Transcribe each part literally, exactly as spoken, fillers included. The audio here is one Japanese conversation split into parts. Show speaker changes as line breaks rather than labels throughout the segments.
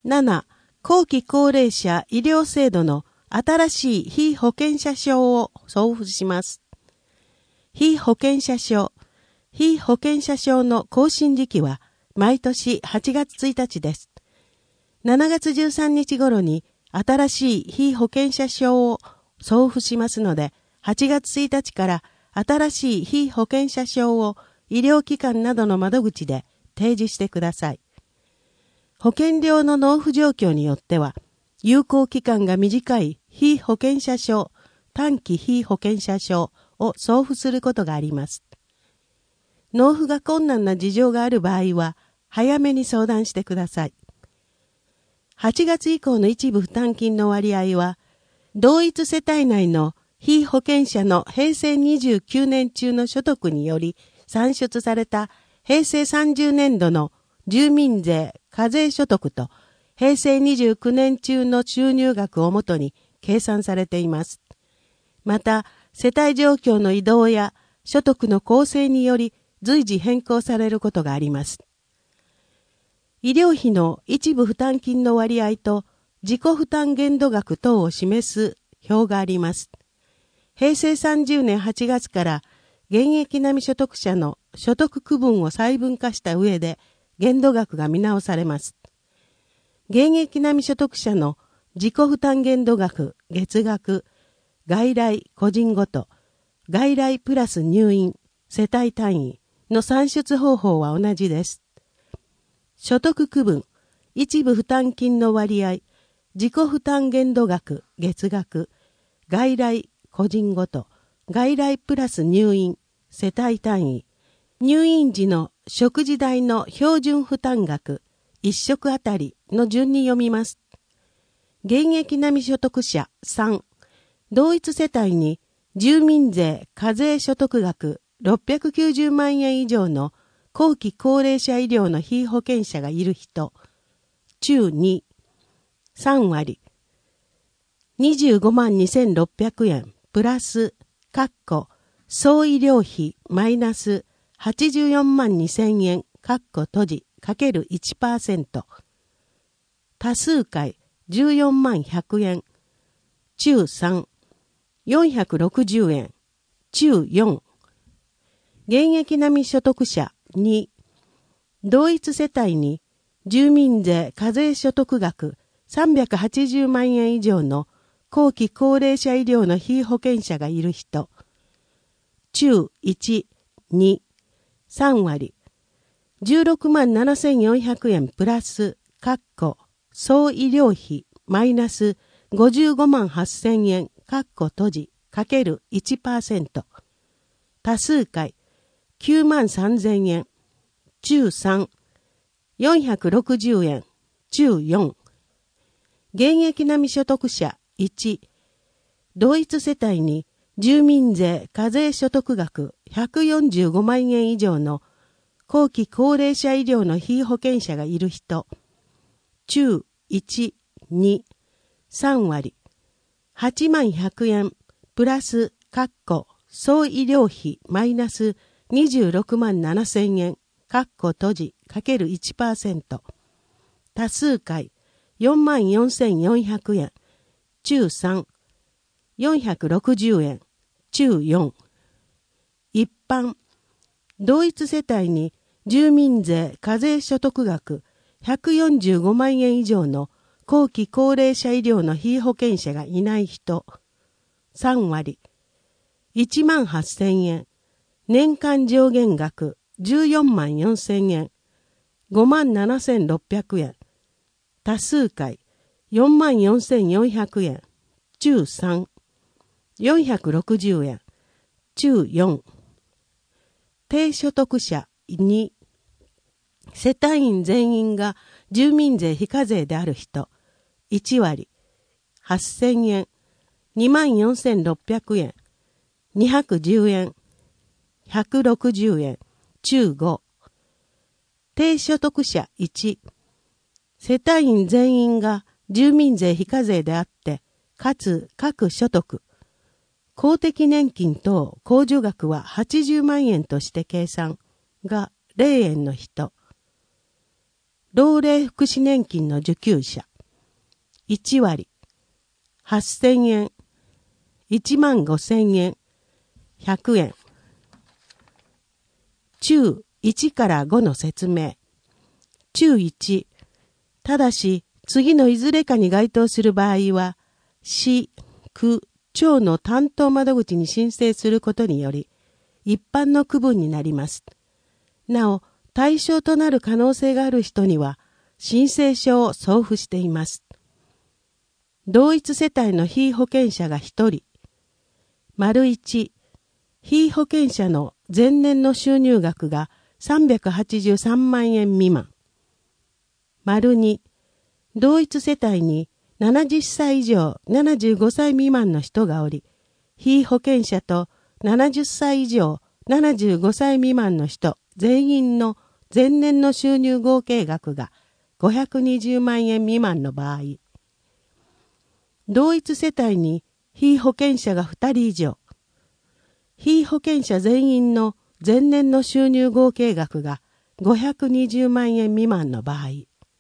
なな、後期高齢者医療制度の新しい被保険者証を送付します。被保険者証、被保険者証の更新時期は毎年はちがつついたちです。しちがつじゅうさんにち頃に新しい被保険者証を送付しますので、はちがつついたちから新しい被保険者証を医療機関などの窓口で提示してください。保険料の納付状況によっては、有効期間が短い被保険者証、短期被保険者証を送付することがあります。納付が困難な事情がある場合は、早めに相談してください。はちがつ以降の一部負担金の割合は、同一世帯内の被保険者のへいせいにじゅうきゅうねん中の所得により算出されたへいせいさんじゅうねんどの住民税課税所得とへいせいにじゅうきゅうねん中の収入額をもとに計算されています。また、世帯状況の移動や所得の構成により随時変更されることがあります。医療費の一部負担金の割合と自己負担限度額等を示す表があります。へいせいさんじゅうねんはちがつから現役並み所得者の所得区分を細分化した上で限度額が見直されます。現役並み所得者の自己負担限度額、月額、外来個人ごと、外来プラス入院、世帯単位の算出方法は同じです。所得区分、一部負担金の割合、自己負担限度額、月額、外来個人ごと、外来プラス入院、世帯単位、入院時の食事代の標準負担額、一食あたりの順に読みます。現役並み所得者さん、同一世帯に住民税課税所得額ろっぴゃくきゅうじゅうまんえん以上の後期高齢者医療の被保険者がいる人、中に、さんわり、にじゅうごまんにせんろっぴゃくえんプラス、かっこ、総医療費マイナスはちじゅうよんまんにせんえん、かっこ閉じ、かける いちパーセント。多数回じゅうよんまんひゃくえん、中さん、よんひゃくろくじゅうえん、中よん。現役並み所得者に、同一世帯に住民税課税所得額さんびゃくはちじゅうまんえん以上の後期高齢者医療の被保険者がいる人、中いち、に、さんわり、じゅうろくまんななせんよんひゃくえんプラス、かっこ、総医療費マイナスごじゅうごまんはっせんえん、かっこ閉じ、かける いちパーセント。多数回、きゅうまんさんぜんえん、中さん、よんひゃくろくじゅうえん、中よん。現役並み所得者いち、同一世帯に住民税課税所得額ひゃくよんじゅうごまんえん以上の後期高齢者医療の被保険者がいる人、中いち、に、さんわり、はちまんひゃくえんプラス、かっこ、総医療費マイナスにじゅうろくまんななせんえん、かっこ閉じ、かける いちパーセント。多数回、よんまんよんせんよんひゃくえん、中さん、よんひゃくろくじゅうえん、中よん。一般、同一世帯に住民税課税所得額ひゃくよんじゅうごまんえん以上の後期高齢者医療の被保険者がいない人、さんわり、いちまんはっせんえん、年間上限額じゅうよんまんよんせんえん、ごまんななせんろっぴゃくえん、多数回よんまんよんせんよんひゃくえん、中さん、よんひゃくろくじゅうえん、中よん。低所得者に、世帯員全員が住民税非課税である人、いちわり、はっせんえん、にまんよんせんろっぴゃくえん、にひゃくじゅうえん、ひゃくろくじゅうえん、中ご。低所得者いち、世帯員全員が住民税非課税であって、かつ各所得、公的年金等控除額ははちじゅうまんえんとして計算がれいえんの人。 老齢福祉年金の受給者。いちわり、はっせんえん、いちまんごせんえん、ひゃくえん。中いちからごの説明。中いち、ただし次のいずれかに該当する場合は、市、区、町の担当窓口に申請することにより、一般の区分になります。なお、対象となる可能性がある人には、申請書を送付しています。同一世帯の被保険者がひとり。丸いち、被保険者の前年の収入額がさんびゃくはちじゅうさんまんえん未満。丸に、同一世帯にななじゅっさい以上ななじゅうごさい未満の人がおり、被保険者とななじゅっさい以上ななじゅうごさい未満の人全員の前年の収入合計額がごひゃくにじゅうまんえん未満の場合、同一世帯に被保険者がふたり以上、被保険者全員の前年の収入合計額がごひゃくにじゅうまんえん未満の場合、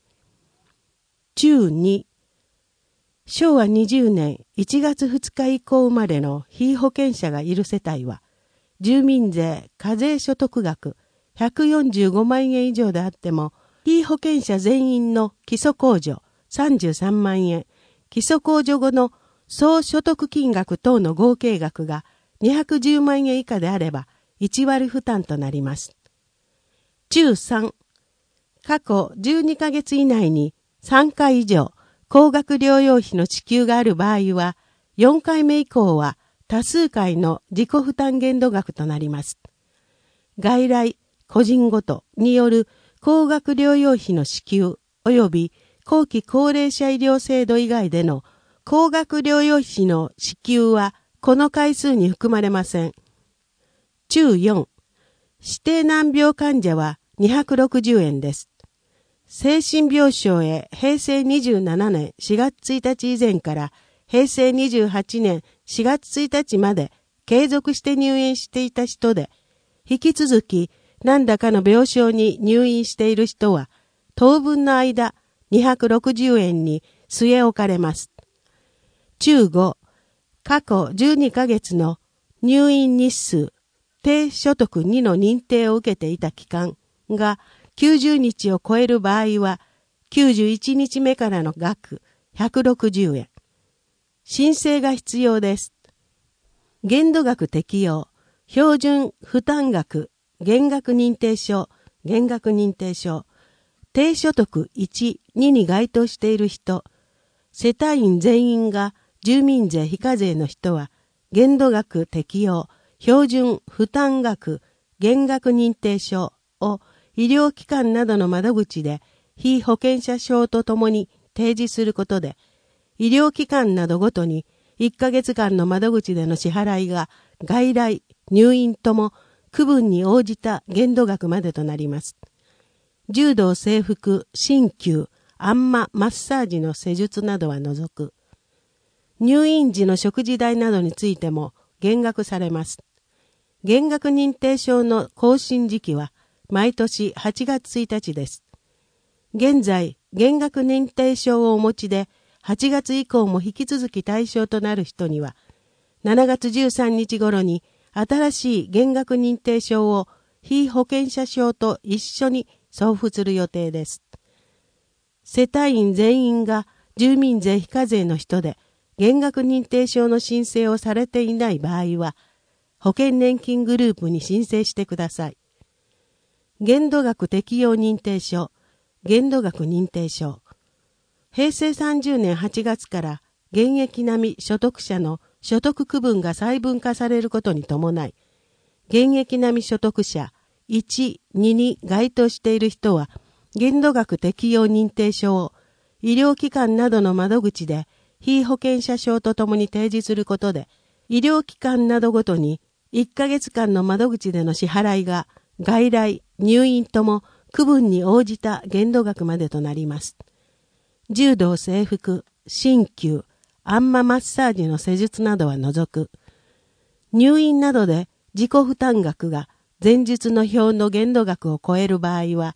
中に、しょうわにじゅうねんいちがつふつか以降生まれの被保険者がいる世帯は、住民税課税所得額ひゃくよんじゅうごまんえん以上であっても、被保険者全員の基礎控除さんじゅうさんまんえん、基礎控除後の総所得金額等の合計額がにひゃくじゅうまんえん以下であればいちわり負担となります。中さん、過去じゅうにかげつ以内にさんかい以上高額療養費の支給がある場合は、よんかいめ以降は多数回の自己負担限度額となります。外来、個人ごとによる高額療養費の支給及び後期高齢者医療制度以外での高額療養費の支給はこの回数に含まれません。中よん、指定難病患者はにひゃくろくじゅうえんです。精神病床へへいせいにじゅうななねんしがつついたち以前からへいせいにじゅうはちねんしがつついたちまで継続して入院していた人で、引き続き何らかの病床に入院している人は、当分の間にひゃくろくじゅうえんに据え置かれます。中ご、過去じゅうにかげつの入院日数、低所得にの認定を受けていた期間がきゅうじゅうにちを超える場合は、きゅうじゅういちにちめからの額ひゃくろくじゅうえん。申請が必要です。限度額適用、標準負担額、減額認定証、減額認定証、低所得いち、にに該当している人、世帯員全員が住民税非課税の人は、限度額適用、標準負担額、減額認定証を医療機関などの窓口で被保険者証とともに提示することで、医療機関などごとにいっかげつかんの窓口での支払いが外来、入院とも区分に応じた限度額までとなります。柔道整復、鍼灸、あんま、マッサージの施術などは除く。入院時の食事代などについても減額されます。減額認定証の更新時期は毎年はちがつついたちです。現在、減額認定証をお持ちではちがつ以降も引き続き対象となる人には、しちがつじゅうさんにち頃に新しい減額認定証を被保険者証と一緒に送付する予定です。世帯員全員が住民税非課税の人で減額認定証の申請をされていない場合は、保険年金グループに申請してください。限度額適用認定証、限度額認定証。へいせいさんじゅうねんはちがつから現役並み所得者の所得区分が細分化されることに伴い、現役並み所得者いち、にに該当している人は、限度額適用認定書を医療機関などの窓口で被保険者証とともに提示することで、医療機関などごとにいっかげつかんの窓口での支払いが外来、入院とも区分に応じた限度額までとなります。柔道整復、鍼灸、あんまマッサージの施術などは除く。入院などで自己負担額が前述の表の限度額を超える場合は、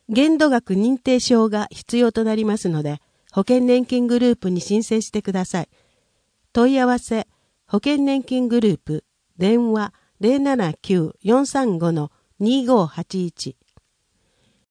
限度額認定証が必要となりますので、保険年金グループに申請してください。問い合わせ、保険年金グループ、電話 ゼロななきゅう よんさんご にごーはちいち